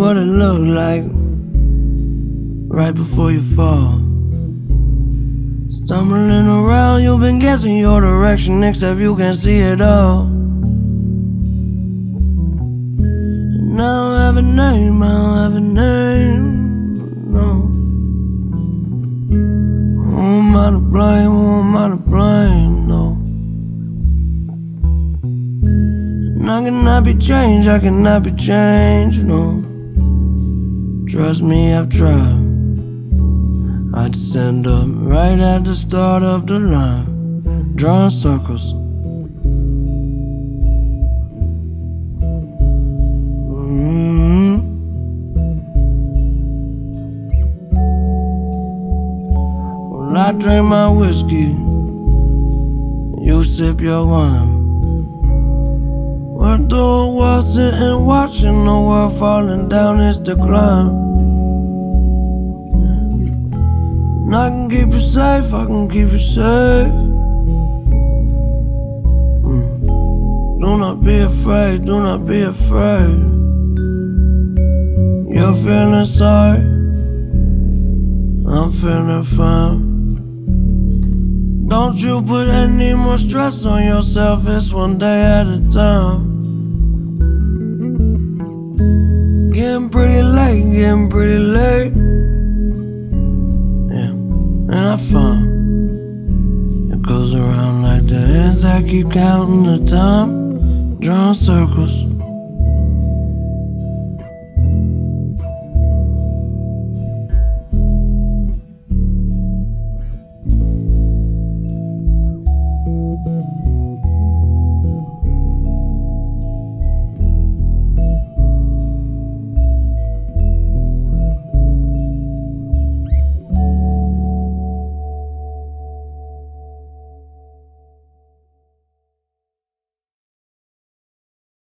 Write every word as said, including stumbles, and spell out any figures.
what it looked like right before you fall. Stumbling around, you've been guessing your direction, except you can't see it all. And I don't have a name, I don't have a name, no. Who am I to blame, who am I to blame, no. And I cannot be changed, I cannot be changed, no. Trust me, I've tried. I'd stand up right at the start of the line, drawing circles. Mm-hmm. Well, I drink my whiskey, you sip your wine. We're through a while sitting watching the world falling down its decline. And I can keep you safe, I can keep you safe. mm. Do not be afraid, do not be afraid. You're feeling sorry, I'm feeling fine. Don't you put any more stress on yourself, it's one day at a time. It's getting pretty late, getting pretty late. And I found it goes around like the ends. I keep counting the time, drawing circles.